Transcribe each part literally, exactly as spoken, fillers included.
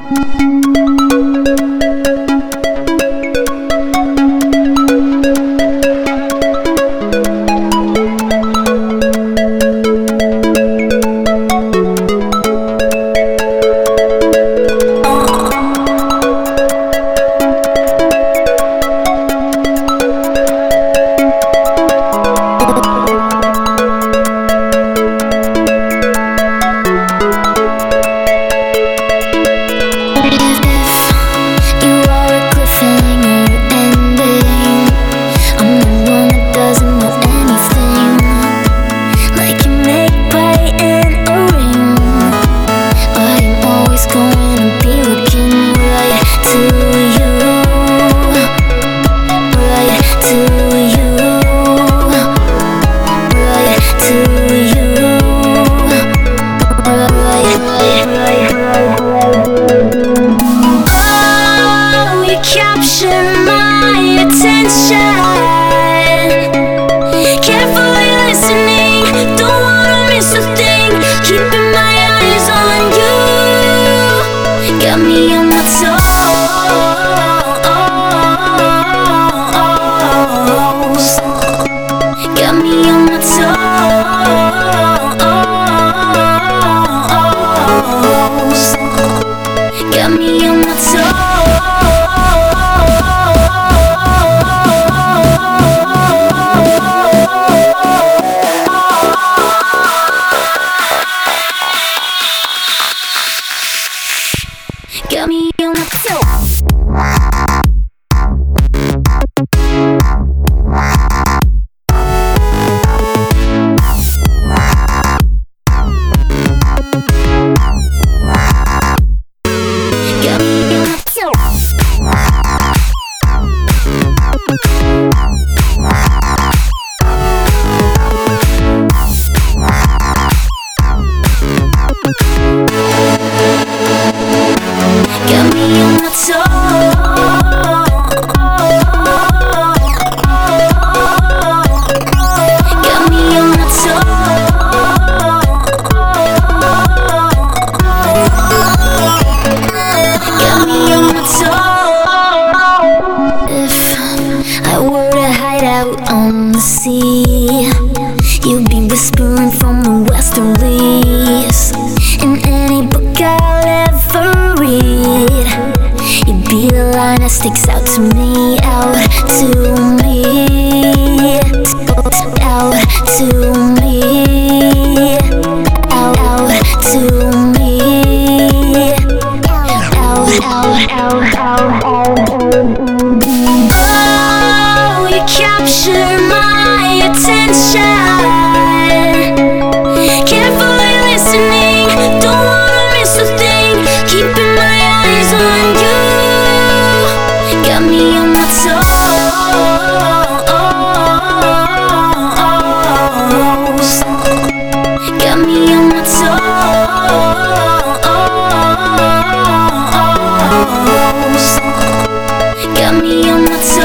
Got me on my toes. On the sea, you'd be whispering from the westerlies. In any book I'll ever read, you'd be the line that sticks out to me, out to me, out to me, out, out to me, out, out, out, out, out. Capture my attention. Carefully listening, don't wanna miss a thing. Keeping my eyes on you. Got me on my toes. Got me on my toes. Got me on my toes.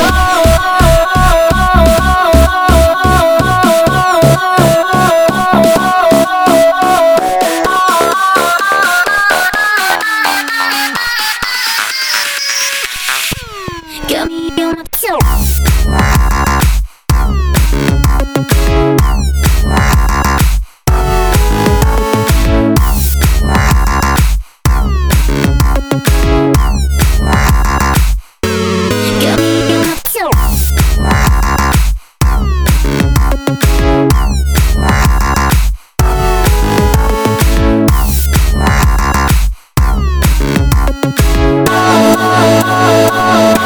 Got me on my toes. Oh,